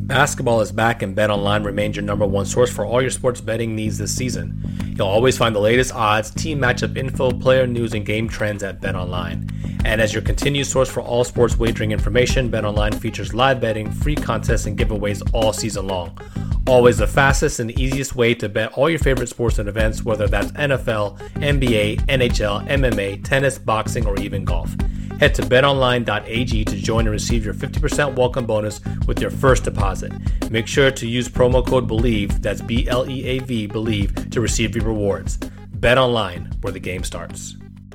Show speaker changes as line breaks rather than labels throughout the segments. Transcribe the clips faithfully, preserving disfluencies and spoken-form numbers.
Basketball is back and BetOnline remains your number one source for all your sports betting needs this season. You'll always find the latest odds, team matchup info, player news, and game trends at BetOnline. And as your continued source for all sports wagering information, BetOnline features live betting, free contests, and giveaways all season long. Always the fastest and easiest way to bet all your favorite sports and events, whether that's N F L, N B A, N H L, M M A, tennis, boxing, or even golf. Head to bet online dot a g to join and receive your fifty percent welcome bonus with your first deposit. Make sure to use promo code BELIEVE, that's B L E A V, BELIEVE, to receive your rewards. BetOnline, where the game starts.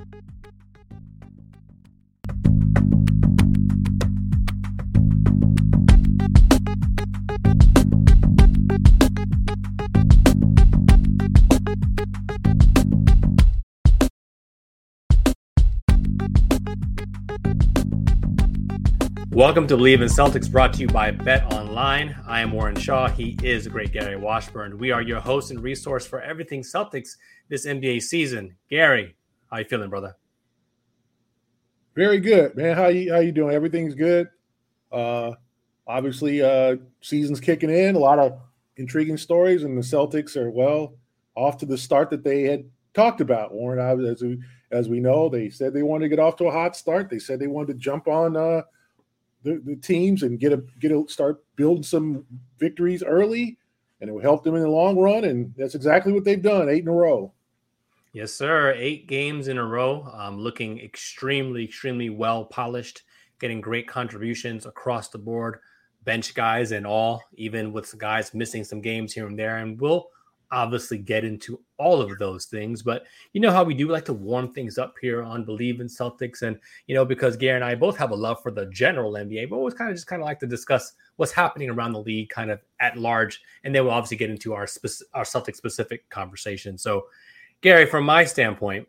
Welcome to Believe in Celtics, brought to you by BetOnline. I am Warren Shaw. He is the great Gary Washburn. We are your host and resource for everything Celtics this N B A season. Gary, how you feeling, brother?
Very good, man. How you how you doing? Everything's good. Uh, obviously, uh, season's kicking in. A lot of intriguing stories, and the Celtics are well off to the start that they had talked about. Warren, as we as we know, they said they wanted to get off to a hot start. They said they wanted to jump on Uh, The, the teams and get a get a start building some victories early, and it will help them in the long run. And that's exactly what they've done, eight in a row.
Yes, sir. Eight games in a row, um, looking extremely, extremely well polished, getting great contributions across the board, bench guys and all, even with guys missing some games here and there. And we'll obviously get into all of those things, but you know how we do like to warm things up here on Believe in Celtics. And, you know, because Gary and I both have a love for the general N B A, but always kind of just kind of like to discuss what's happening around the league kind of at large. And then we'll obviously get into our, spec- our Celtic specific conversation. So Gary, from my standpoint,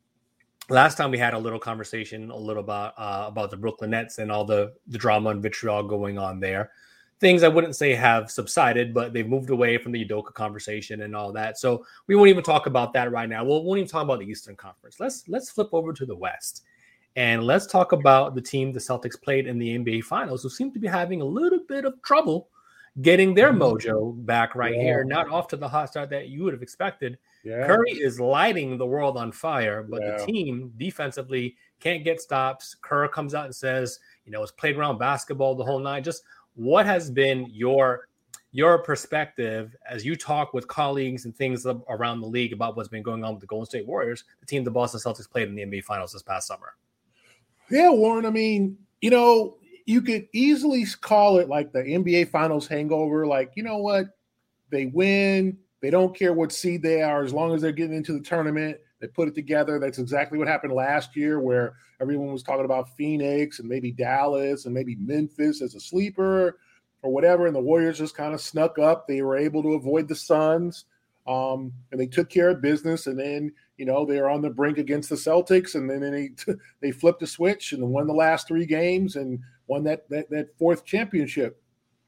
last time we had a little conversation, a little about, uh, about the Brooklyn Nets and all the, the drama and vitriol going on there. Things I wouldn't say have subsided, but they've moved away from the Udoka conversation and all that. So we won't even talk about that right now. We'll, we won't even talk about the Eastern Conference. Let's let's flip over to the West, and let's talk about the team the Celtics played in the N B A Finals, who seem to be having a little bit of trouble getting their mojo back right yeah. here. Not off to the hot start that you would have expected. Yeah. Curry is lighting the world on fire, but yeah. the team defensively can't get stops. Kerr comes out and says, you know, it's playground basketball the whole night. Just what has been your your perspective as you talk with colleagues and things around the league about what's been going on with the Golden State Warriors, the team the Boston Celtics played in the N B A Finals this past summer?
Yeah, Warren, I mean, you know, you could easily call it like the N B A Finals hangover. Like, you know what? They win. They don't care what seed they are as long as they're getting into the tournament. They put it together. That's exactly what happened last year, where everyone was talking about Phoenix and maybe Dallas and maybe Memphis as a sleeper or whatever, and the Warriors just kind of snuck up. They were able to avoid the Suns, um, and they took care of business. And then, you know, they were on the brink against the Celtics, and then they they flipped a switch and won the last three games and won that that, that fourth championship.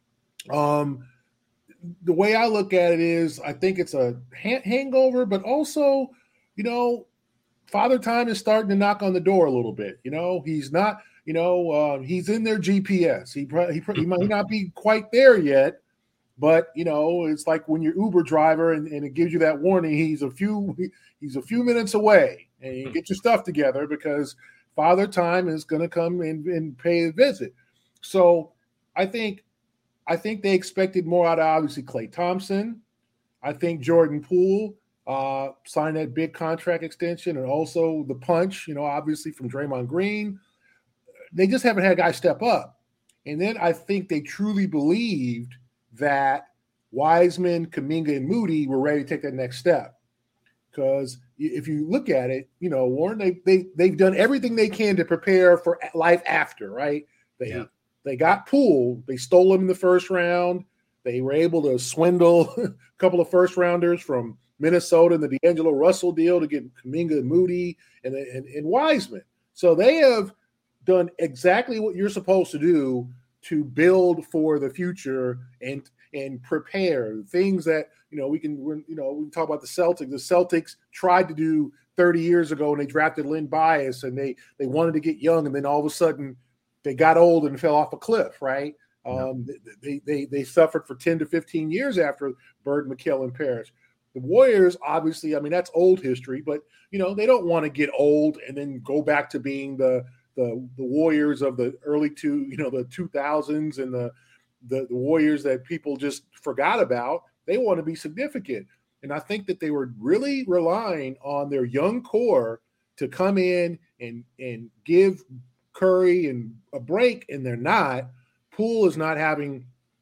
Um, the way I look at it is, I think it's a ha- hangover, but also, you know, Father Time is starting to knock on the door a little bit. You know, he's not, you know, uh, he's in their G P S. He, he, he might not be quite there yet, but, you know, it's like when you're Uber driver and, and it gives you that warning, he's a few, he's a few minutes away, and you get your stuff together because Father Time is going to come and, and pay a visit. So I think, I think they expected more out of obviously Klay Thompson. I think Jordan Poole Uh, signed that big contract extension, and also the punch, you know, obviously from Draymond Green. They just haven't had guys step up. And then I think they truly believed that Wiseman, Kuminga, and Moody were ready to take that next step. Because if you look at it, you know, Warren, they, they, they've done everything they can to prepare for life after, right? They, yeah. they got Poole. They stole him in the first round. They were able to swindle a couple of first rounders from Minnesota and the D'Angelo Russell deal to get Kuminga, Moody, and, and, and Wiseman. So they have done exactly what you're supposed to do to build for the future and and prepare things that, you know, we can, you know, we can talk about the Celtics. The Celtics tried to do thirty years ago when they drafted Lynn Bias, and they they wanted to get young, and then all of a sudden they got old and fell off a cliff, right? Um, no. they, they they suffered for ten to fifteen years after Bird, McHale, and Parrish. The Warriors, obviously, I mean, that's old history, but, you know, they don't want to get old and then go back to being the the, the Warriors of the early two, you know, the two thousands and the, the the Warriors that people just forgot about. They want to be significant. And I think that they were really relying on their young core to come in and, and give Curry and a break, and they're not. Poole is not having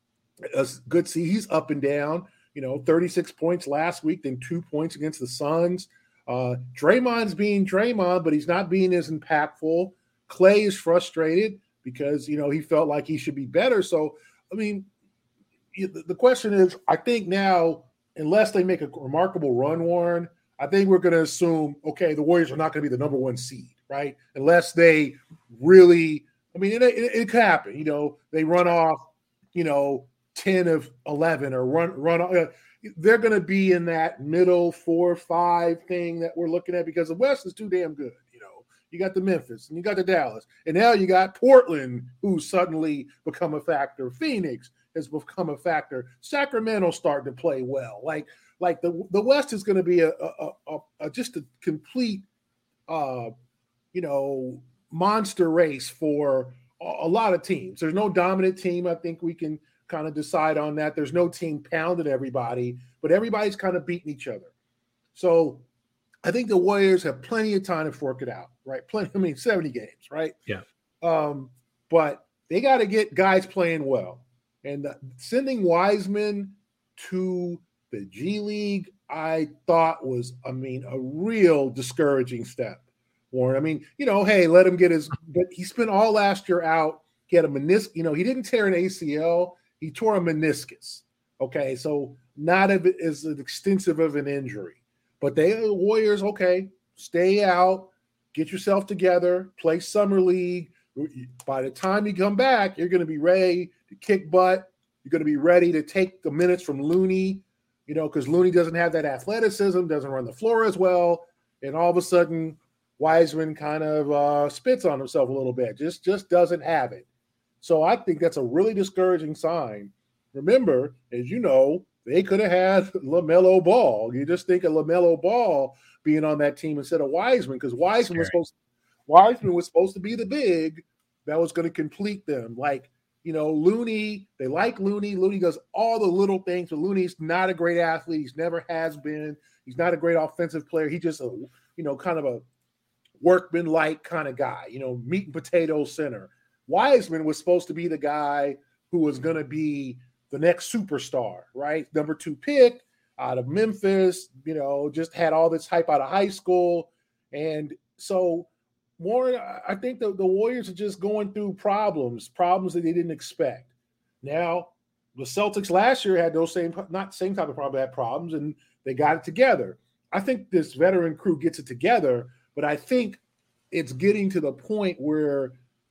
a good season. He's up and down, you know, thirty-six points last week, then two points against the Suns. Uh, Draymond's being Draymond, but he's not being as impactful. Clay is frustrated because, you know, he felt like he should be better. So, I mean, the question is, I think now, unless they make a remarkable run, Warren, I think we're going to assume, okay, the Warriors are not going to be the number one seed, right? Unless they really, I mean, it, it, it could happen. You know, they run off, you know, ten of eleven or run, run. Uh, they're going to be in that middle four, five thing that we're looking at because the West is too damn good. You know, you got the Memphis and you got the Dallas, and now you got Portland, who's suddenly become a factor. Phoenix has become a factor. Sacramento starting to play well. Like, like the, the West is going to be a, a, a, a just a complete, uh, you know, monster race for a, a lot of teams. There's no dominant team. I think we can kind of decide on that. There's no team pounding everybody, but everybody's kind of beating each other. So I think the Warriors have plenty of time to work it out, right? Plenty. I mean, seventy games, right?
Yeah.
Um, but they got to get guys playing well. And sending Wiseman to the G League, I thought was, I mean, a real discouraging step, Warren. I mean, you know, hey, let him get his, but he spent all last year out. He had a meniscus, you know, he didn't tear an A C L. He tore a meniscus. Okay. So not as extensive of an injury, but they, the Warriors, okay, stay out, get yourself together, play summer league. By the time you come back, you're going to be ready to kick butt. You're going to be ready to take the minutes from Looney, you know, because Looney doesn't have that athleticism, doesn't run the floor as well. And all of a sudden, Wiseman kind of uh, spits on himself a little bit, just, just doesn't have it. So I think that's a really discouraging sign. Remember, as you know, they could have had LaMelo Ball. You just think of LaMelo Ball being on that team instead of Wiseman, because Wiseman was supposed to Wiseman was supposed to be the big that was going to complete them. Like, you know, Looney, they like Looney. Looney does all the little things, but Looney's not a great athlete. He's never has been. He's not a great offensive player. He's just a, you know, kind of a workman-like kind of guy, you know, meat and potato center. Wiseman was supposed to be the guy who was going to be the next superstar, right? Number two pick out of Memphis, you know, just had all this hype out of high school. And so, Warren, I think the, the Warriors are just going through problems, problems that they didn't expect. Now, the Celtics last year had those same, not same type of problem, had problems, and they got it together. I think this veteran crew gets it together, but I think it's getting to the point where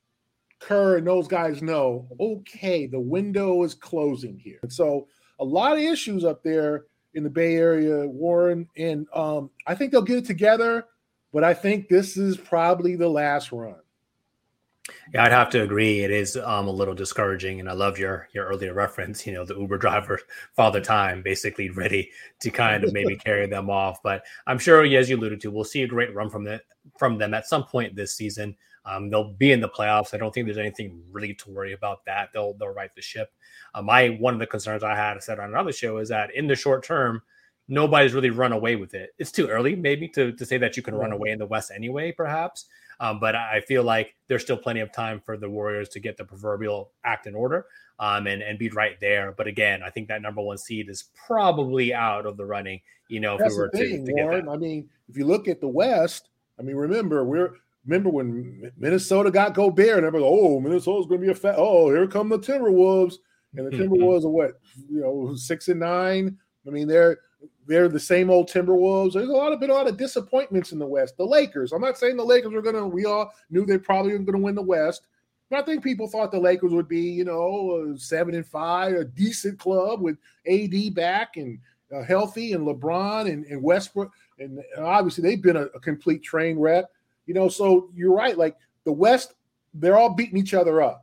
Kerr and those guys know, okay, the window is closing here. And so a lot of issues up there in the Bay Area, Warren, and um, I think they'll get it together. But I think this is probably the last run.
Yeah, I'd have to agree. It is um, a little discouraging. And I love your your earlier reference, you know, the Uber driver, Father Time, basically ready to kind of maybe carry them off. But I'm sure, as you alluded to, we'll see a great run from, the, from them at some point this season. Um, they'll be in the playoffs. I don't think there's anything really to worry about that. They'll, they'll right the ship. Um, I, one of the concerns I had said on another show is that in the short term, nobody's really run away with it. It's too early maybe to, to say that you can run away in the West anyway, perhaps. Um, but I feel like there's still plenty of time for the Warriors to get the proverbial act in order um, and, and be right there. But again, I think that number one seed is probably out of the running, you know, if
That's
we were
thing,
to, to
Warren.
get that.
I mean, if you look at the West, I mean, remember, we're remember when Minnesota got Gobert and everybody, oh, Minnesota's going to be a fat, oh, here come the Timberwolves. And the Timberwolves are what, you know, six and nine. I mean, they're, They're the same old Timberwolves. There's a lot of been a lot of disappointments in the West. The Lakers. I'm not saying the Lakers were gonna. We all knew they probably were gonna win the West, but I think people thought the Lakers would be, you know, seven and five, a decent club with A D back and uh, healthy, and LeBron and, and Westbrook, and obviously they've been a, a complete train wreck. You know, so you're right. Like the West, they're all beating each other up,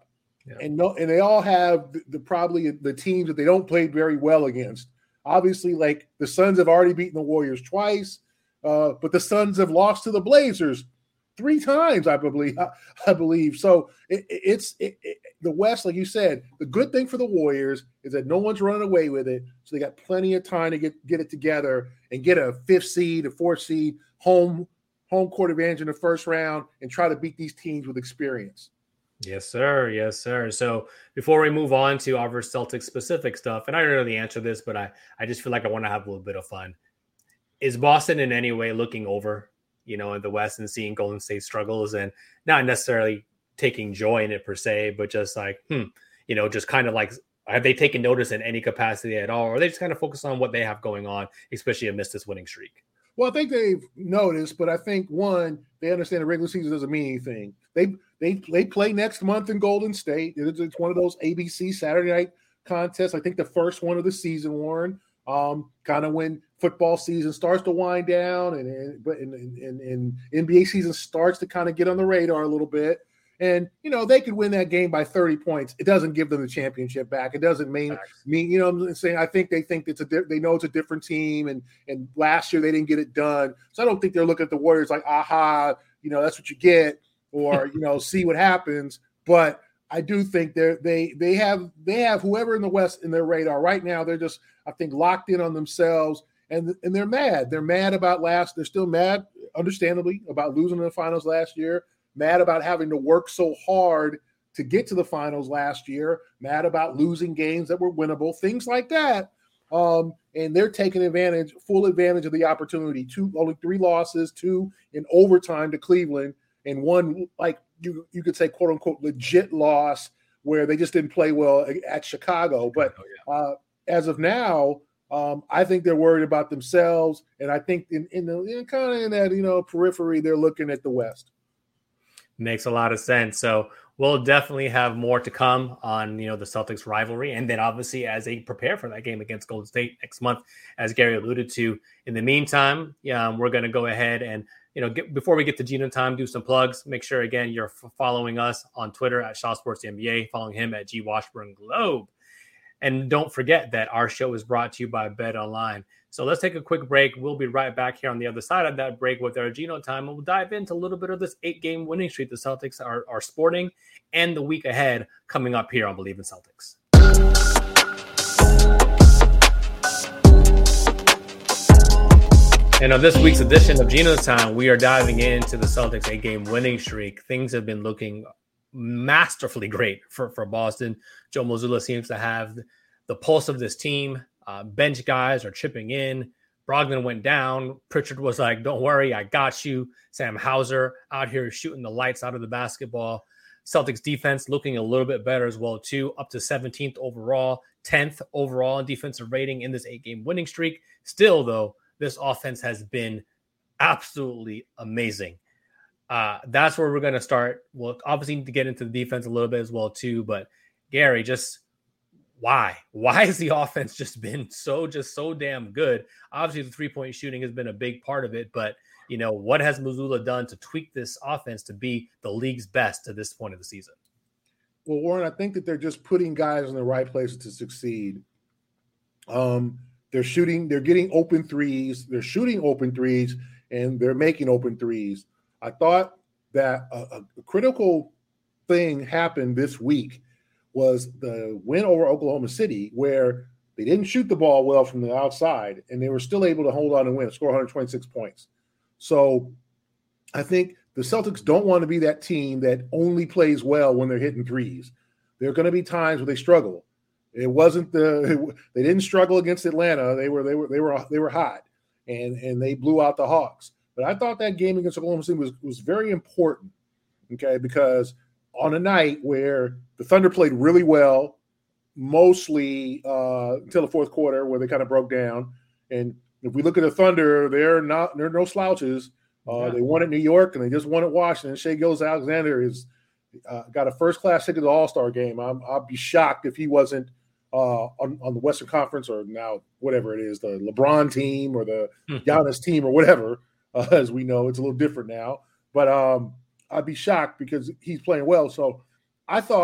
yeah. and no, and they all have the, the probably the teams that they don't play very well against. Obviously, like the Suns have already beaten the Warriors twice, uh, but the Suns have lost to the Blazers three times, I believe. I, I believe so. It, it's it, it, the West, like you said. The good thing for the Warriors is that no one's running away with it, so they got plenty of time to get get it together and get a fifth seed, a fourth seed, home home court advantage in the first round, and try to beat these teams with experience.
Yes, sir. Yes, sir. So before we move on to our Celtics specific stuff, and I don't know the answer to this, but I I just feel like I want to have a little bit of fun. Is Boston in any way looking over, you know, in the West and seeing Golden State struggles and not necessarily taking joy in it per se, but just like, hmm, you know, just kind of like, have they taken notice in any capacity at all? Or are they just kind of focused on what they have going on, especially amidst this winning streak?
Well, I think they've noticed, but I think, one, they understand the regular season doesn't mean anything. They they they play next month in Golden State. It's, it's one of those A B C Saturday night contests. I think the first one of the season, Warren, um, kind of when football season starts to wind down and, and but and, and, and N B A season starts to kind of get on the radar a little bit. And, you know, they could win that game by thirty points. It doesn't give them the championship back. It doesn't mean, mean you know what I'm saying? I think they think it's a they know it's a different team. And, and last year they didn't get it done. So I don't think they're looking at the Warriors like, aha, you know, that's what you get, or, you know, see what happens. But I do think they're, they they have they have whoever in the West in their radar right now. They're just, I think, locked in on themselves. And, and they're mad. They're mad about last. They're still mad, understandably, about losing in the finals last year. Mad about having to work so hard to get to the finals last year. Mad about losing games that were winnable, things like that. Um, and they're taking advantage, full advantage of the opportunity. Two, only three losses, two in overtime to Cleveland, and one, like you, you could say, quote unquote, legit loss where they just didn't play well at Chicago. But uh, as of now, Um, I think they're worried about themselves, and I think in, in the in kind of in that you know periphery, they're looking at the West.
Makes a lot of sense. So we'll definitely have more to come on you know the Celtics rivalry, and then obviously as they prepare for that game against Golden State next month, as Gary alluded to. In the meantime, yeah, we're going to go ahead and you know get, before we get to Gino time, do some plugs. Make sure again you're f- following us on Twitter at Shaw Sports N B A, following him at G Washburn Globe. And don't forget that our show is brought to you by Bet Online. So let's take a quick break. We'll be right back here on the other side of that break with our Gino time. And we'll dive into a little bit of this eight-game winning streak the Celtics are, are sporting and the week ahead coming up here on Believe in Celtics. And on this week's edition of Gino Time, we are diving into the Celtics eight-game winning streak. Things have been looking masterfully great for, for Boston. Joe Mazzulla seems to have the pulse of this team. Uh, bench guys are chipping in. Brogdon went down. Pritchard was like, don't worry, I got you. Sam Hauser out here shooting the lights out of the basketball. Celtics defense looking a little bit better as well, too. Up to seventeenth overall, tenth overall in defensive rating in this eight-game winning streak. Still, though, this offense has been absolutely amazing. Uh, that's where we're going to start. We'll obviously need to get into the defense a little bit as well, too. But, Gary, just why? Why has the offense just been so, just so damn good? Obviously, the three-point shooting has been a big part of it. But, you know, what has Mazzulla done to tweak this offense to be the league's best to this point of the season?
Well, Warren, I think that they're just putting guys in the right places to succeed. Um, they're shooting, they're getting open threes, they're shooting open threes, and they're making open threes. I thought that a, a critical thing happened this week was the win over Oklahoma City, where they didn't shoot the ball well from the outside, and they were still able to hold on and win, score one hundred twenty-six points. So I think the Celtics don't want to be that team that only plays well when they're hitting threes. There are going to be times where they struggle. It wasn't the they didn't struggle against Atlanta. They were they were they were they were hot, and and they blew out the Hawks. But I thought that game against Oklahoma City was was very important. Okay, because on a night where the Thunder played really well, mostly uh, until the fourth quarter, where they kind of broke down. And if we look at the Thunder, they're not they're no slouches. Uh, yeah. They won at New York and they just won at Washington. Shai Gilgeous-Alexander is uh, got a first class ticket to the All Star game. I'm, I'll be shocked if he wasn't uh, on on the Western Conference or now whatever it is, the LeBron team or the Giannis team or whatever. Uh, as we know, it's a little different now. But um, I'd be shocked because he's playing well. So I thought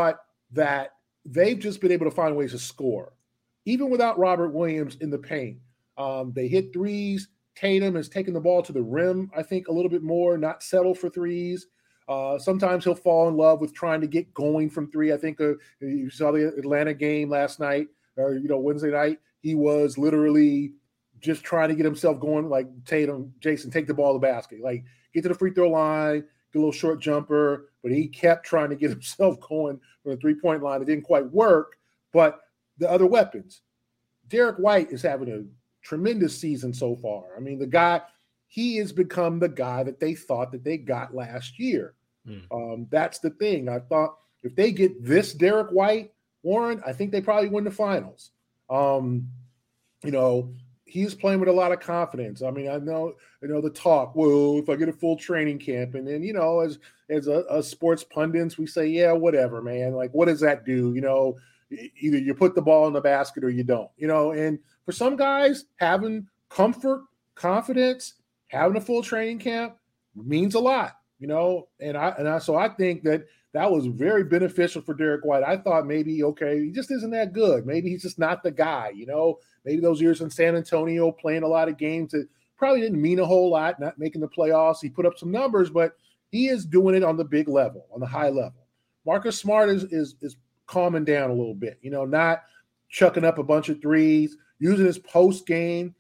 that they've just been able to find ways to score, even without Robert Williams in the paint. Um, they hit threes. Tatum has taken the ball to the rim, I think, a little bit more, not settle for threes. Uh, sometimes he'll fall in love with trying to get going from three. I think uh, you saw the Atlanta game last night, or, you know, Wednesday night. He was literally just trying to get himself going, like Tatum, Jason, take the ball to the basket. Like, get to the free throw line, get a little short jumper, but he kept trying to get himself going from the three-point line. It didn't quite work, but the other weapons. Derek White is having a tremendous season so far. I mean, the guy, he has become the guy that they thought that they got last year. Mm. Um, that's the thing. I thought if they get this Derek White, Warren, I think they probably win the finals. Um, you know, he's playing with a lot of confidence. I mean, I know, you know, the talk, well, if I get a full training camp, and then, you know, as, as a, a sports pundits, we say, yeah, whatever, man. Like, what does that do? You know, either you put the ball in the basket or you don't, you know, and for some guys, having comfort, confidence, having a full training camp means a lot, you know, and I, and I, so I think that that was very beneficial for Derek White. I thought maybe, okay, he just isn't that good. Maybe he's just not the guy, you know, maybe those years in San Antonio playing a lot of games that probably didn't mean a whole lot, not making the playoffs. He put up some numbers, but he is doing it on the big level, on the high level. Marcus Smart is, is, is calming down a little bit, you know, not chucking up a bunch of threes, using his post game.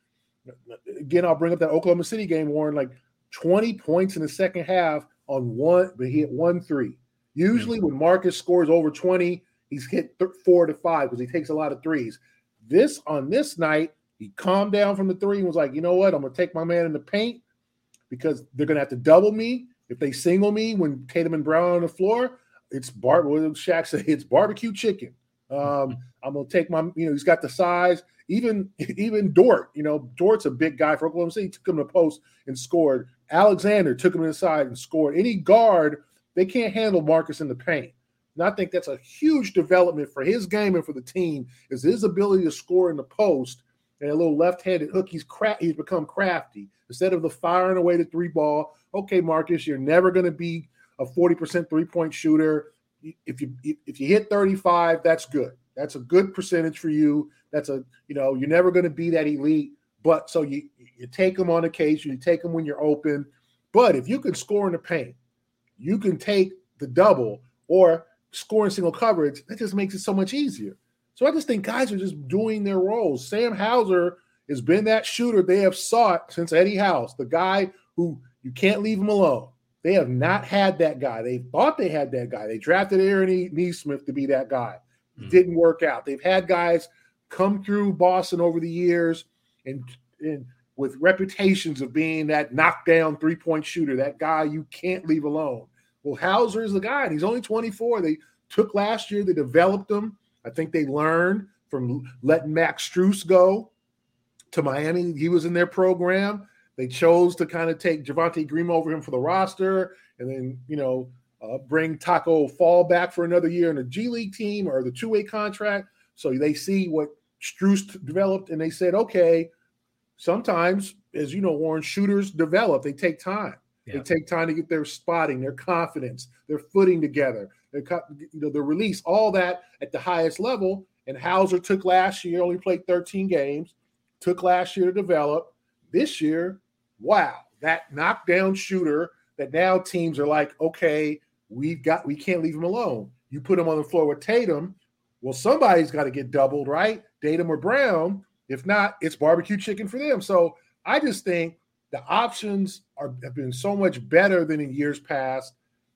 Again, I'll bring up that Oklahoma City game, Warren, like twenty points in the second half on one, but he hit one three. Usually when Marcus scores over twenty, he's hit th- four to five because he takes a lot of threes. This, on this night, he calmed down from the three and was like, you know what, I'm going to take my man in the paint because they're going to have to double me. If they single me when Tatum and Brown are on the floor, it's bar- what did Shaq say? It's barbecue chicken. Um, I'm going to take my, you know, he's got the size. Even, even Dort, you know, Dort's a big guy for Oklahoma City. He took him to the post and scored. Alexander took him inside and scored. Any guard, they can't handle Marcus in the paint. And I think that's a huge development for his game and for the team is his ability to score in the post and a little left-handed hook. He's cra- he's become crafty. Instead of the firing away the three ball, okay, Marcus, you're never going to be a forty percent three-point shooter. If you if you hit thirty-five, that's good. That's a good percentage for you. That's a, you know, you're never going to be that elite. But so you you take them on occasion, you take them when you're open. But if you can score in the paint, you can take the double or score in single coverage. That just makes it so much easier. So I just think guys are just doing their roles. Sam Hauser has been that shooter they have sought since Eddie House, the guy who you can't leave him alone. They have not had that guy. They thought they had that guy. They drafted Aaron e. Nesmith to be that guy. It mm. didn't work out. They've had guys come through Boston over the years and, and with reputations of being that knockdown three-point shooter, that guy you can't leave alone. Well, Hauser is the guy, and he's only twenty-four. They took last year. They developed him. I think they learned from letting Max Strus go to Miami. He was in their program. They chose to kind of take Javonte Green over him for the roster and then, you know, uh, bring Taco Fall back for another year in a G League team or the two-way contract. So they see what Strus developed, and they said, okay, sometimes, as you know, Warren, shooters develop. They take time. Yeah. They take time to get their spotting, their confidence, their footing together, their, you know, their release, all that at the highest level. And Hauser took last year, only played thirteen games, took last year to develop. This year, wow, that knockdown shooter that now teams are like, okay, we've got, we can't leave him alone. You put him on the floor with Tatum, well, somebody's got to get doubled, right? Tatum or Brown. If not, it's barbecue chicken for them. So I just think the options are have been so much better than in years past,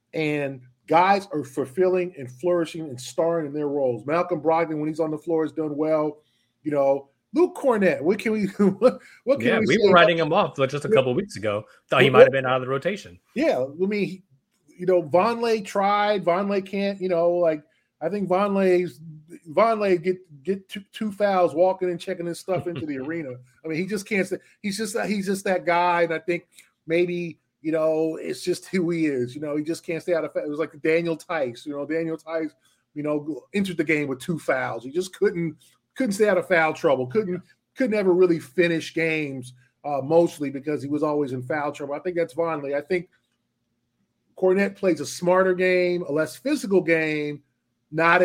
and guys are fulfilling and flourishing and starring in their roles. Malcolm Brogdon, when he's on the floor, has done well. You know, Luke Cornett, what can we what, what can
yeah,
we,
we
say
were writing
about,
him off just a couple of weeks ago. Thought
what,
he might have been out of the rotation.
Yeah, I mean, you know, Vonleh tried. Vonleh can't, you know, like I think Vonleh's Vonleh get get two, two fouls walking and checking his stuff into the arena. I mean, he just can't say he's just he's just that guy. And I think maybe, you know, it's just who he is. You know, he just can't stay out of it. It was like Daniel Tice. You know, Daniel Tice, you know, entered the game with two fouls. He just couldn't couldn't stay out of foul trouble. Couldn't couldn't ever really finish games uh, mostly because he was always in foul trouble. I think that's Vonleh. I think Cornett plays a smarter game, a less physical game, not as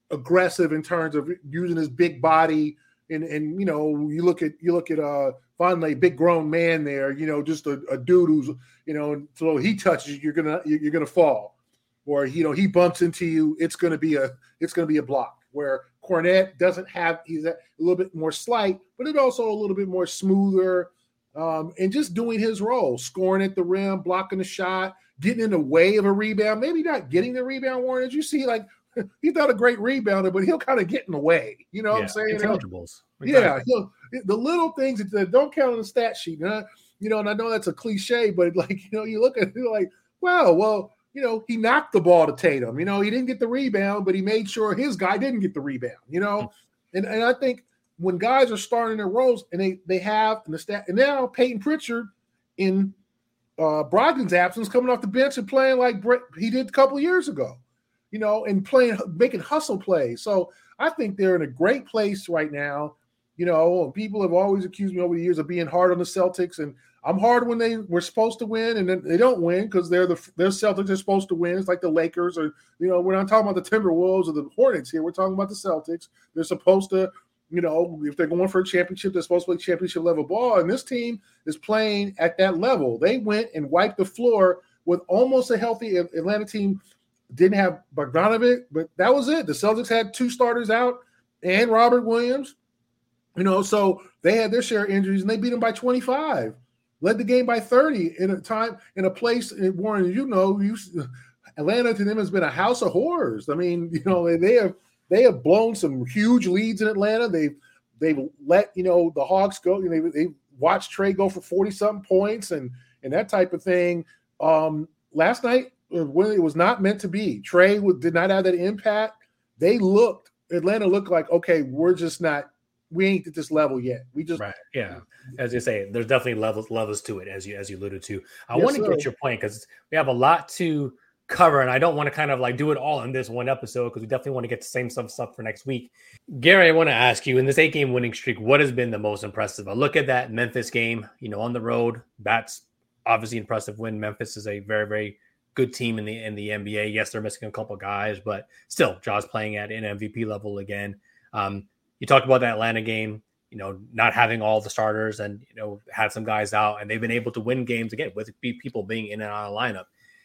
aggressive in terms of using his big body. And, and you know, you look at you look at uh, Vonleh, big grown man there, you know, just a, a dude who's, you know, so he touches you, you're gonna you're gonna fall, or you know, he bumps into you, it's gonna be a it's gonna be a block. Where Kornet doesn't have, he's a little bit more slight, but it also a little bit more smoother, um, and just doing his role, scoring at the rim, blocking the shot, getting in the way of a rebound. Maybe not getting the rebound, Warren. As you see, like he's not a great rebounder, but he'll kind of get in the way. You know
yeah,
what I'm saying?
Intangibles.
Yeah, he'll, the little things that don't count on the stat sheet. Huh? You know, and I know that's a cliche, but like, you know, you look at it like, wow, well, you know, he knocked the ball to Tatum. You know, he didn't get the rebound, but he made sure his guy didn't get the rebound, you know? And and I think when guys are starting their roles and they they have and the stat and now Peyton Pritchard in uh, Brogdon's absence coming off the bench and playing like Brett, he did a couple of years ago, you know, and playing making hustle plays. So I think they're in a great place right now. You know, people have always accused me over the years of being hard on the Celtics, and I'm hard when they were supposed to win, and then they don't win because they're the they're Celtics are supposed to win. It's like the Lakers, or you know, we're not talking about the Timberwolves or the Hornets here. We're talking about the Celtics. They're supposed to, you know, if they're going for a championship, they're supposed to play championship level ball, and this team is playing at that level. They went and wiped the floor with almost a healthy Atlanta team. Didn't have Bogdanovic, but that was it. The Celtics had two starters out and Robert Williams. You know, so they had their share of injuries, and they beat them by twenty-five. Led the game by thirty in a time in a place. Warren, you know, you, Atlanta to them has been a house of horrors. I mean, you know, they, they have they have blown some huge leads in Atlanta. They've they've let you know the Hawks go. You know, they they watched Trey go for forty something points and and that type of thing. Um, last night, when it was not meant to be, Trey did not have that impact. They looked Atlanta looked like, okay, we're just not. We ain't at this level yet. We just
right, yeah. As you say, there's definitely levels levels to it, as you as you alluded to. I
yes,
want to
sir.
get your point because we have a lot to cover, and I don't want to kind of like do it all in this one episode because we definitely want to get the same stuff stuff for next week. Gary, I want to ask you in this eight game winning streak, what has been the most impressive? I look at that Memphis game, you know, on the road. That's obviously impressive win. Memphis is a very very good team in the in the N B A. Yes, they're missing a couple of guys, but still, Ja's playing at an M V P level again. Um, You talked about the Atlanta game, you know, not having all the starters and, you know, had some guys out, and they've been able to win games again with people being in and out of the lineup.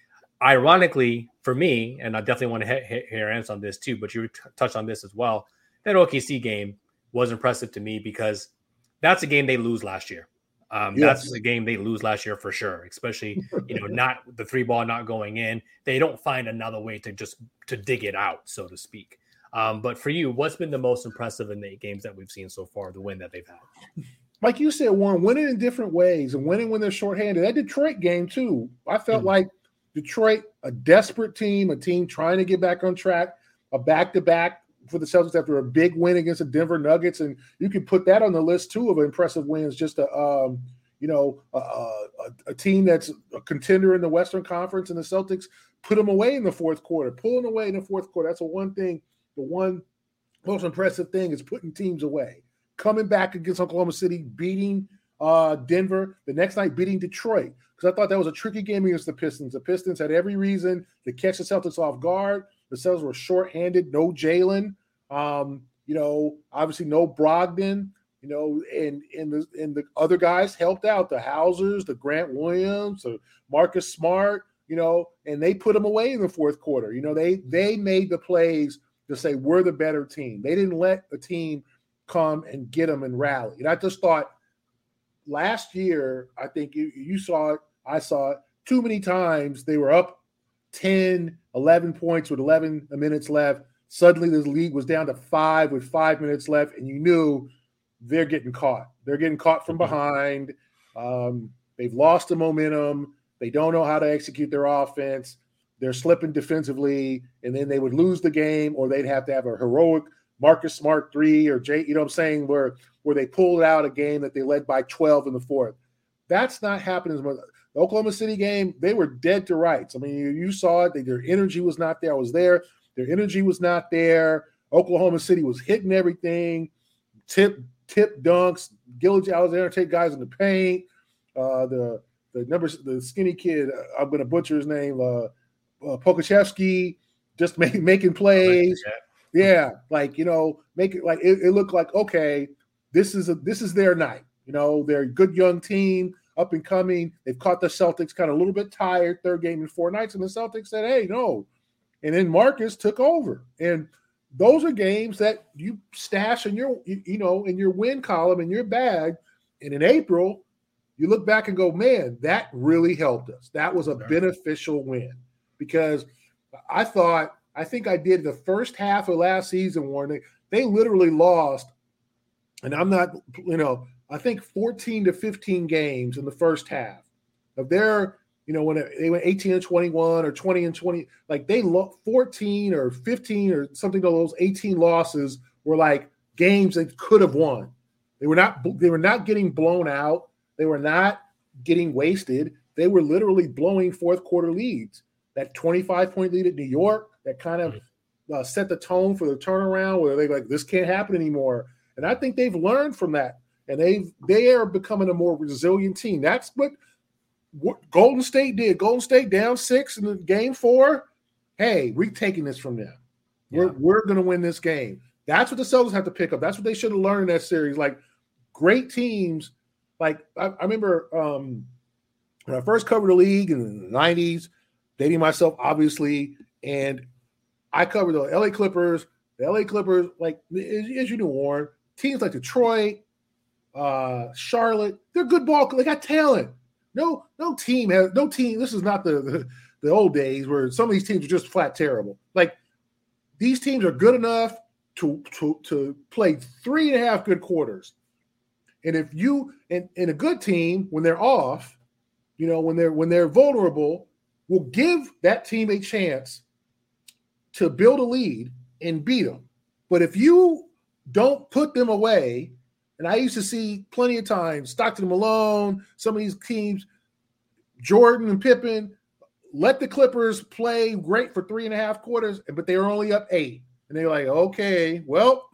Ironically, for me, and I definitely want to hit, hit, hear your answer on this too, but you t- touched on this as well, that O K C game was impressive to me because that's a game they lose last year. Um, yes. That's the game they lose last year for sure, especially, you know, not the three ball not going in. They don't find another way to just to dig it out, so to speak. Um, but for you, what's been the most impressive in the eight games that we've seen so far, the win that they've had?
Like you said, Warren, winning in different ways and winning when they're shorthanded. That Detroit game, too. I felt mm-hmm. like Detroit, a desperate team, a team trying to get back on track, a back-to-back for the Celtics after a big win against the Denver Nuggets. And you can put that on the list, too, of impressive wins. Just a, um, you know, a, a, a team that's a contender in the Western Conference, and the Celtics put them away in the fourth quarter, pulling away in the fourth quarter. That's a one thing. The one most impressive thing is putting teams away. Coming back against Oklahoma City, beating uh, Denver, the next night beating Detroit. Because I thought that was a tricky game against the Pistons. The Pistons had every reason to catch the Celtics off guard. The Celtics were shorthanded, no Jalen. Um, you know, obviously no Brogdon. You know, and and the and the other guys helped out. The Hausers, the Grant Williams, the Marcus Smart. You know, and they put them away in the fourth quarter. You know, they they made the plays to say we're the better team. They didn't let the team come and get them and rally. And I just thought last year, I think you, you saw it, I saw it, too many times they were up ten, eleven points with eleven minutes left. Suddenly the lead was down to five with five minutes left, and you knew they're getting caught. They're getting caught from behind. Um, they've lost the momentum. They don't know how to execute their offense. They're slipping defensively, and then they would lose the game, or they'd have to have a heroic Marcus Smart three or Jay, you know what I'm saying, where, where they pulled out a game that they led by twelve in the fourth. That's not happening as much. The Oklahoma City game, they were dead to rights. I mean, you, you saw it. They, their energy was not there. I was there. Their energy was not there. Oklahoma City was hitting everything, tip tip dunks. Gilgeous Alexander take guys in the paint. Uh, the the numbers, the skinny kid, I'm going to butcher his name, uh, Uh, Pokachevsky just make, making plays. Yeah, like, you know, make it like it, it looked like, okay, this is a this is their night. You know, they're a good young team, up and coming. They've caught the Celtics kind of a little bit tired, third game in four nights, and the Celtics said, hey, no. And then Marcus took over. And those are games that you stash in your, you know, in your win column, in your bag. And in April, you look back and go, man, that really helped us. That was a beneficial win because I thought, I think I did the first half of last season, Warren. They, they literally lost, and I'm not, you know, I think fourteen to fifteen games in the first half of their, you know, when they went eighteen and twenty-one or twenty and twenty, like they lost fourteen or fifteen or something of those eighteen losses were like games they could have won. They were not, they were not getting blown out. They were not getting wasted. They were literally blowing fourth quarter leads. That twenty-five point lead at New York that kind of uh, set the tone for the turnaround where they're like, this can't happen anymore. And I think they've learned from that. And they've, they are becoming a more resilient team. That's what, what Golden State did. Golden State down six in the game four. Hey, we're taking this from them. We're, yeah. we're going to win this game. That's what the Celtics have to pick up. That's what they should have learned in that series. Like great teams. Like I, I remember um, when I first covered the league in the nineties, dating myself, obviously, and I covered the L A Clippers. The L A Clippers, like as you know, Warren, teams like Detroit, uh, Charlotte, they're good ball. They got talent. No, no team has no team. This is not the, the the old days where some of these teams are just flat terrible. Like these teams are good enough to to to play three and a half good quarters. And if you and, and a good team, when they're off, you know, when they're when they're vulnerable, will give that team a chance to build a lead and beat them. But if you don't put them away, and I used to see plenty of times, Stockton, Malone, some of these teams, Jordan and Pippen, let the Clippers play great for three and a half quarters, but they were only up eight. And they're like, okay, well,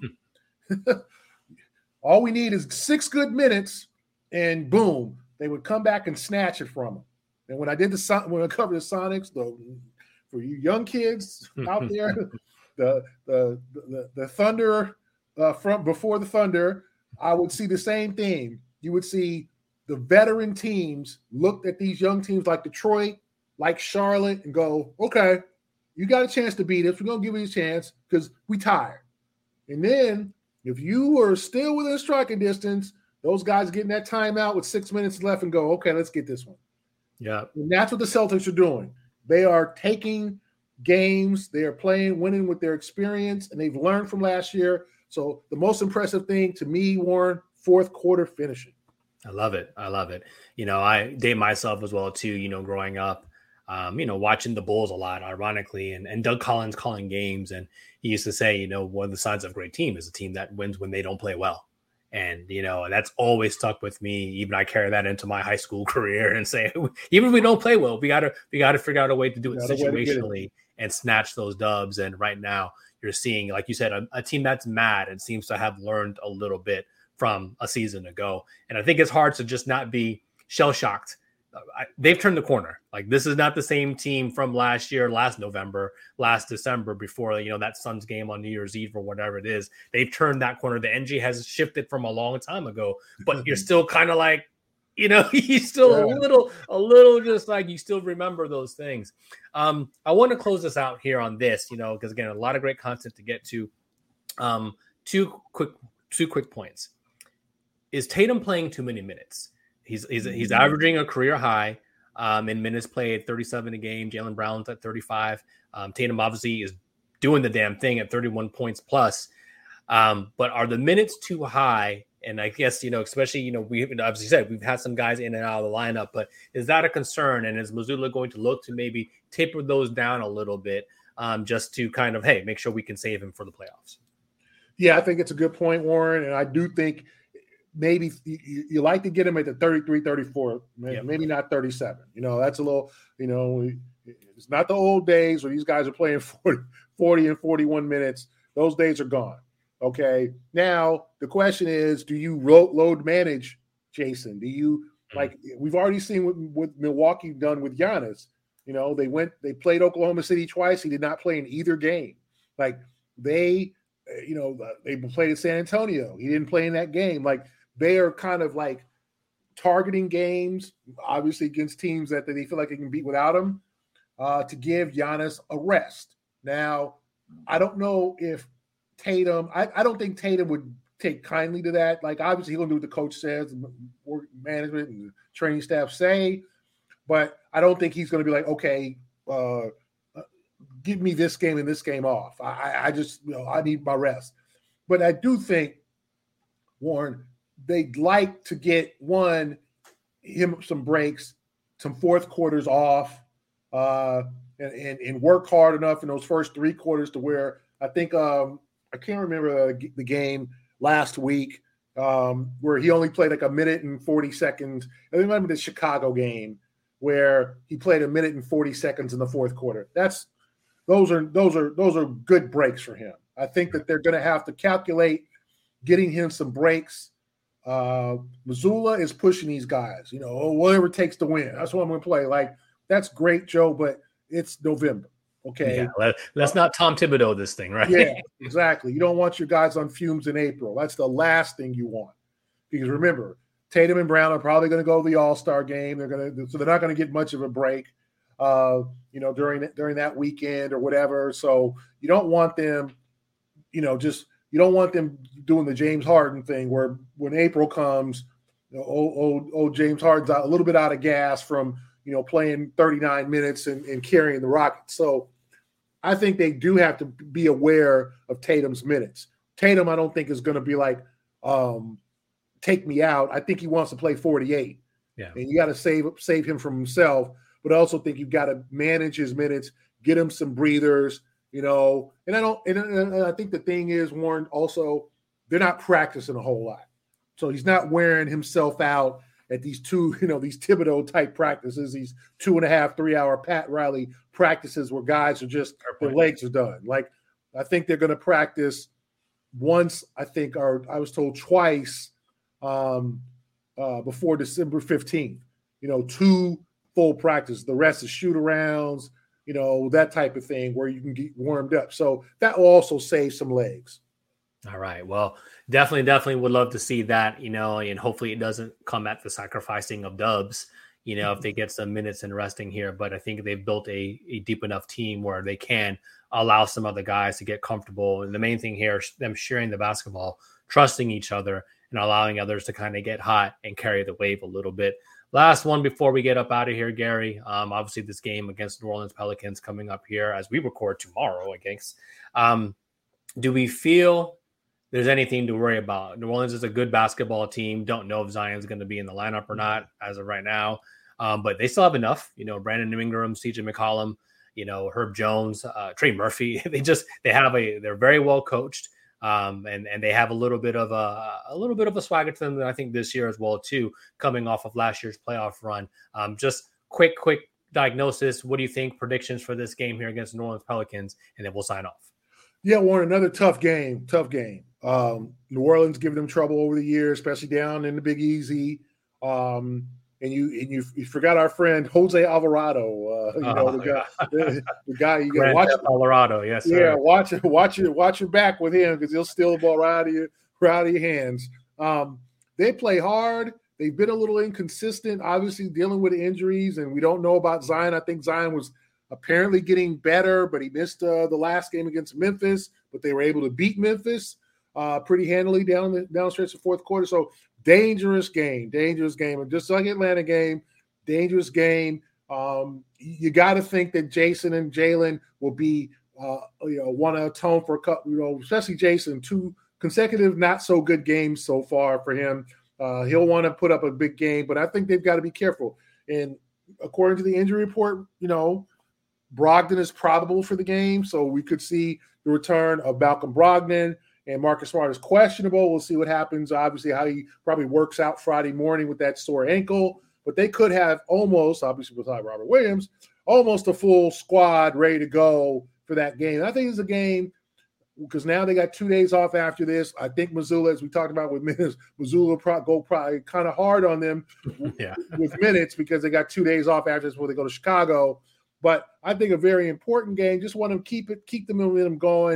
all we need is six good minutes, and boom, they would come back and snatch it from them. And when I did the when I covered the Sonics, the for you young kids out there, the the the, the Thunder uh, from before the Thunder, I would see the same thing. You would see the veteran teams looked at these young teams like Detroit, like Charlotte, and go, okay, you got a chance to beat us. We're gonna give you a chance because we tired. And then if you are still within striking distance, those guys getting that timeout with six minutes left and go, okay, let's get this one.
Yeah.
And that's what the Celtics are doing. They are taking games. They are playing, winning with their experience, and they've learned from last year. So the most impressive thing to me, Warren, fourth quarter finishing.
I love it. I love it. You know, I date myself as well, too, you know, growing up, um, you know, watching the Bulls a lot, ironically, and, and Doug Collins calling games. And he used to say, you know, one of the signs of a great team is a team that wins when they don't play well. And, you know, that's always stuck with me. Even I carry that into my high school career and say, even if we don't play well, we got to we got to figure out a way to do it situationally it. and snatch those dubs. And right now you're seeing, like you said, a, a team that's mad and seems to have learned a little bit from a season ago. And I think it's hard to just not be shell shocked. I, they've turned the corner. Like this is not the same team from last year, last November, last December, before, you know, that Suns game on New Year's Eve or whatever it is. They've turned that corner. The energy has shifted from a long time ago, but you're still kind of like, you know, you still yeah. a little, a little just like you still remember those things. Um, I want to close this out here on this, you know, because again, a lot of great content to get to. Um, two quick, two quick points. Is Tatum playing too many minutes? He's he's he's averaging a career high um, in minutes played, thirty-seven a game. Jaylen Brown's at thirty-five. Um, Tatum obviously is doing the damn thing at thirty-one points plus. Um, but are the minutes too high? And I guess, you know, especially, you know, we obviously said we've had some guys in and out of the lineup, but is that a concern? And is Mazzulla going to look to maybe taper those down a little bit um, just to kind of, hey, make sure we can save him for the playoffs?
Yeah, I think it's a good point, Warren. And I do think maybe you, you like to get him at the thirty-three, thirty-four, maybe, yeah. maybe not thirty-seven. You know, that's a little, you know, it's not the old days where these guys are playing forty, forty and forty-one minutes. Those days are gone. Okay. Now, the question is, do you ro- load manage Jason? Do you, like, we've already seen what, what Milwaukee done with Giannis. You know, they went, they played Oklahoma City twice. He did not play in either game. Like, they, you know, they played at San Antonio. He didn't play in that game. Like, they are kind of like targeting games, obviously against teams that they feel like they can beat without him, uh, to give Giannis a rest. Now, I don't know if Tatum, I, I don't think Tatum would take kindly to that. Like, obviously, he'll do what the coach says, work management and training staff say, but I don't think he's going to be like, okay, uh, give me this game and this game off. I, I just, you know, I need my rest. But I do think, Warren, they'd like to get one, him some breaks, some fourth quarters off, uh, and, and, and work hard enough in those first three quarters to where I think um, I can't remember the, the game last week um, where he only played like a minute and forty seconds. I remember the Chicago game where he played a minute and forty seconds in the fourth quarter. That's those are those are those are good breaks for him. I think that they're going to have to calculate getting him some breaks. Uh, Missoula is pushing these guys, you know, oh, whatever it takes to win. That's what I'm going to play. Like, that's great, Joe, but it's November. Okay.
Yeah, let, let's not Tom Thibodeau this thing, right?
Yeah, exactly. You don't want your guys on fumes in April. That's the last thing you want. Because remember, Tatum and Brown are probably going to go to the All-Star game. They're going to, so they're not going to get much of a break, uh, you know, during during that weekend or whatever. So you don't want them, you know, just you don't want them doing the James Harden thing where when April comes, you know, old, old, old James Harden's out, a little bit out of gas from, you know, playing thirty-nine minutes and, and carrying the Rockets. So I think they do have to be aware of Tatum's minutes. Tatum, I don't think is going to be like, um, take me out. I think he wants to play forty-eight.
Yeah.
And you got to save save him from himself. But I also think you've got to manage his minutes, get him some breathers, you know. And I don't. And, and I think the thing is, Warren, also, they're not practicing a whole lot. So he's not wearing himself out at these two, you know, these Thibodeau type practices, these two and a half, three hour Pat Riley practices where guys are just, their legs are done. Like, I think they're going to practice once, I think, or I was told twice um, uh, before December fifteenth, you know, two full practice. The rest is shoot arounds, you know, that type of thing where you can get warmed up. So that will also save some legs.
All right. Well, definitely, definitely would love to see that, you know, and hopefully it doesn't come at the sacrificing of Dubs, you know, if they get some minutes and resting here. But I think they've built a, a deep enough team where they can allow some other guys to get comfortable. And the main thing here is them sharing the basketball, trusting each other, and allowing others to kind of get hot and carry the wave a little bit. Last one before we get up out of here, Gary. Um, obviously, this game against New Orleans Pelicans coming up here as we record tomorrow, I guess. Um, do we feel there's anything to worry about? New Orleans is a good basketball team. Don't know if Zion's going to be in the lineup or not as of right now. Um, but they still have enough, you know, Brandon Ingram, C J McCollum, you know, Herb Jones, uh, Trey Murphy. They just, they have a, they're very well coached. Um, and, and they have a little bit of a, a little bit of a swagger to them that I think this year as well, too, coming off of last year's playoff run. Um, just quick, quick diagnosis. What do you think? Predictions for this game here against New Orleans Pelicans, and then we'll sign off.
Yeah, Warren, another tough game, tough game. Um, New Orleans giving them trouble over the years, especially down in the Big Easy. Um, and you and you, you forgot our friend Jose Alvarado. Uh, you oh, know the guy, yeah. the, the guy you got to watch.
Alvarado, yes, sir.
Yeah, watch it, watch it, watch your back with him because he'll steal the ball right out of your right out of your hands. Um, they play hard. They've been a little inconsistent, obviously dealing with injuries, and we don't know about Zion. I think Zion was apparently getting better, but he missed uh, the last game against Memphis. But they were able to beat Memphis uh, pretty handily down the down the stretch of fourth quarter. So dangerous game, dangerous game. And just like Atlanta game, dangerous game. Um, you got to think that Jason and Jalen will be, uh, you know, want to atone for a couple, you know, especially Jason, two consecutive not so good games so far for him. Uh, he'll want to put up a big game, but I think they've got to be careful. And according to the injury report, you know, Brogdon is probable for the game, so we could see the return of Malcolm Brogdon. And Marcus Smart is questionable. We'll see what happens. Obviously, how he probably works out Friday morning with that sore ankle. But they could have almost, obviously without Robert Williams, almost a full squad ready to go for that game. I think it's a game because now they got two days off after this. I think Missoula, as we talked about with minutes, Missoula will go probably kind of hard on them
yeah.
with minutes because they got two days off after this before they go to Chicago. But I think a very important game. Just want to keep it, keep the momentum going.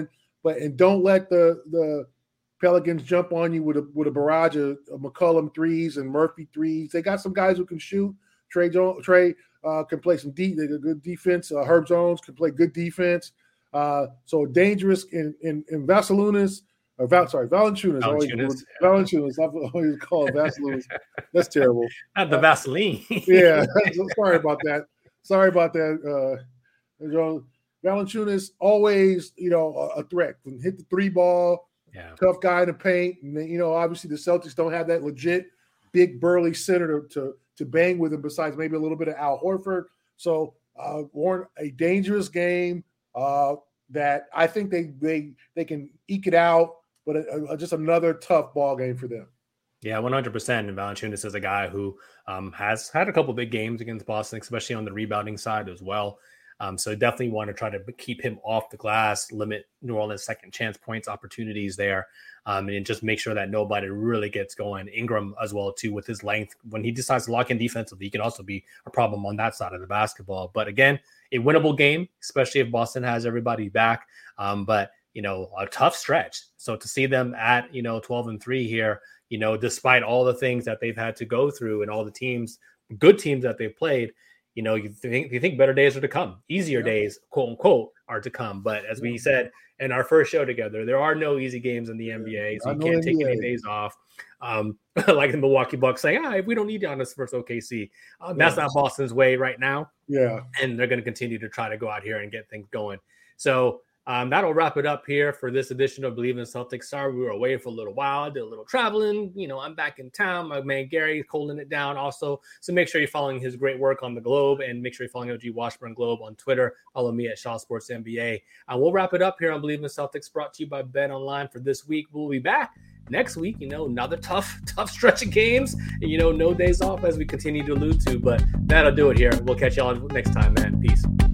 but and don't let the the Pelicans jump on you with a with a barrage of, of McCollum threes and Murphy threes. They got some guys who can shoot. Trey Jones, Trey uh, can play some deep, they got good defense. Uh, Herb Jones can play good defense. Uh, so dangerous in in, in Vasalunas. Or Val, sorry, Valanciunas.
Valanciunas.
Valanciunas. I've always called Vasalunas. That's terrible.
Not the Vaseline.
Yeah. Sorry about that. Sorry about that. Uh, you know, Valanciunas always, you know, a, a threat. Can hit the three ball.
Yeah. Tough
guy in the paint. And then, you know, obviously the Celtics don't have that legit big burly center to to, to bang with him. Besides maybe a little bit of Al Horford. So uh, Warren, a dangerous game uh, that I think they they they can eke it out. But a, a, just another tough ball game for them.
Yeah, one hundred percent. And Valanciunas is a guy who um, has had a couple big games against Boston, especially on the rebounding side as well. Um, so definitely want to try to keep him off the glass, limit New Orleans' second chance points opportunities there, um, and just make sure that nobody really gets going. Ingram as well, too, with his length. When he decides to lock in defensively, he can also be a problem on that side of the basketball. But again, a winnable game, especially if Boston has everybody back. Um, but you know, a tough stretch. So to see them at, you know, twelve and three here, you know, despite all the things that they've had to go through and all the teams, good teams that they've played, you know, you think you think better days are to come. Easier yeah. days, quote unquote, are to come. But as we said in our first show together, there are no easy games in the N B A, so you can't take any days off. Um, like the Milwaukee Bucks saying, ah, we don't need Giannis versus O K C. Um, that's not Boston's way right now.
Yeah.
And they're going to continue to try to go out here and get things going. So Um, that'll wrap it up here for this edition of Believe in Celtics. Sorry, we were away for a little while. I did a little traveling. You know, I'm back in town. My man Gary is holding it down also. So make sure you're following his great work on the Globe, and make sure you're following O G Washburn Globe on Twitter. Follow me at Shaw Sports N B A. Uh, we'll wrap it up here on Believe in Celtics, brought to you by Bet Online for this week. We'll be back next week. You know, another tough, tough stretch of games. And, you know, no days off as we continue to allude to. But that'll do it here. We'll catch y'all next time, man. Peace.